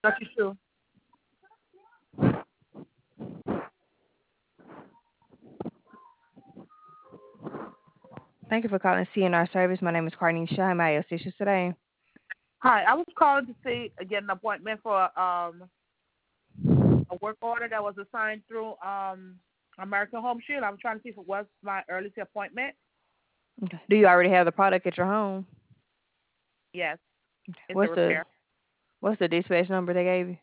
Lucky Shoe. Thank you for calling CNR Service. My name is Carnisha. How may I assist you today? Hi, I was calling to see get an appointment for a work order that was assigned through American Home Shield. I'm trying to see if it was my earliest appointment. Okay. Do you already have the product at your home? Yes, it's a What's the repair. what's the dispatch number they gave you?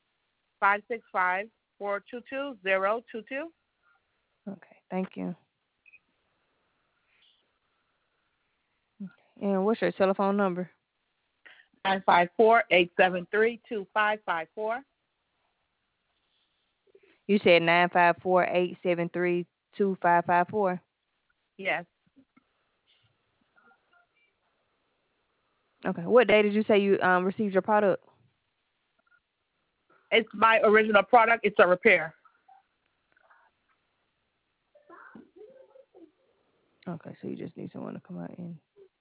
565-422-022. Okay, thank you. And what's your telephone number? 954-873-2554. You said 954-873-2554. Yes, Okay. What day did you say you received your product? it's my original product. It's a repair. Okay, so you just need someone to come out and.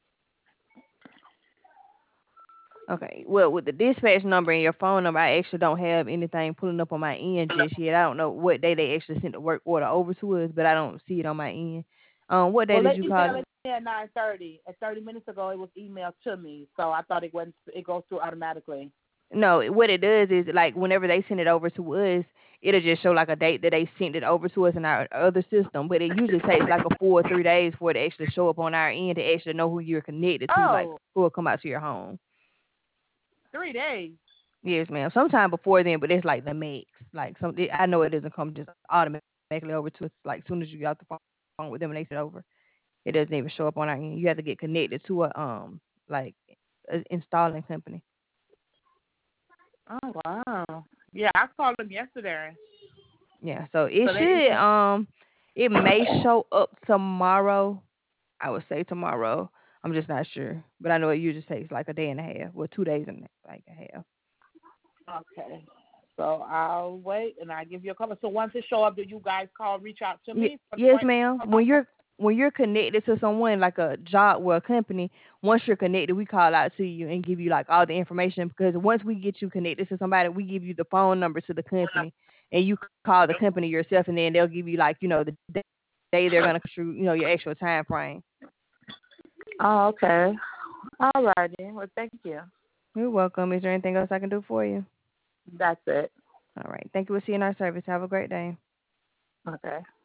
Okay. Well, with the dispatch number and your phone number, I actually don't have anything pulling up on my end just yet. I don't know what day they actually sent the work order over to us, but I don't see it on my end. What day Well, did they you call emailed it? it at 9:30. At 30 minutes ago, it was emailed to me, so I thought it went. It goes through automatically. No, what it does is like whenever they send it over to us, it'll just show like a date that they sent it over to us in our other system. But it usually takes like a 4 or 3 days for it to actually show up on our end to actually know who you're connected to, like Oh, who will come out to your home. 3 days. Yes, ma'am. Sometime before then, but it's like the mix. Like I know it doesn't come just automatically over to us. Like as soon as you get off the phone with them and they send it over, it doesn't even show up on our end. You have to get connected to a like installing company. Oh wow. Yeah, I called them yesterday. Yeah, so it So they should it may show up tomorrow. I would say tomorrow. I'm just not sure, but I know it usually takes like a day and a half, well, 2 days and like a half. okay. So I'll wait and I give you a call. So once it show up, do you guys call, reach out to me for the Yes, appointment? ma'am. When you're connected to someone like a job or a company, once you're connected, we call out to you and give you like all the information because once we get you connected to somebody, we give you the phone number to the company and you call the company yourself and then they'll give you like, the day they're gonna shoot, your actual time frame. Oh, okay. All righty. Well, thank you. You're welcome. Is there anything else I can do for you? That's it. All right. Thank you for seeing our service. Have a great day. Okay.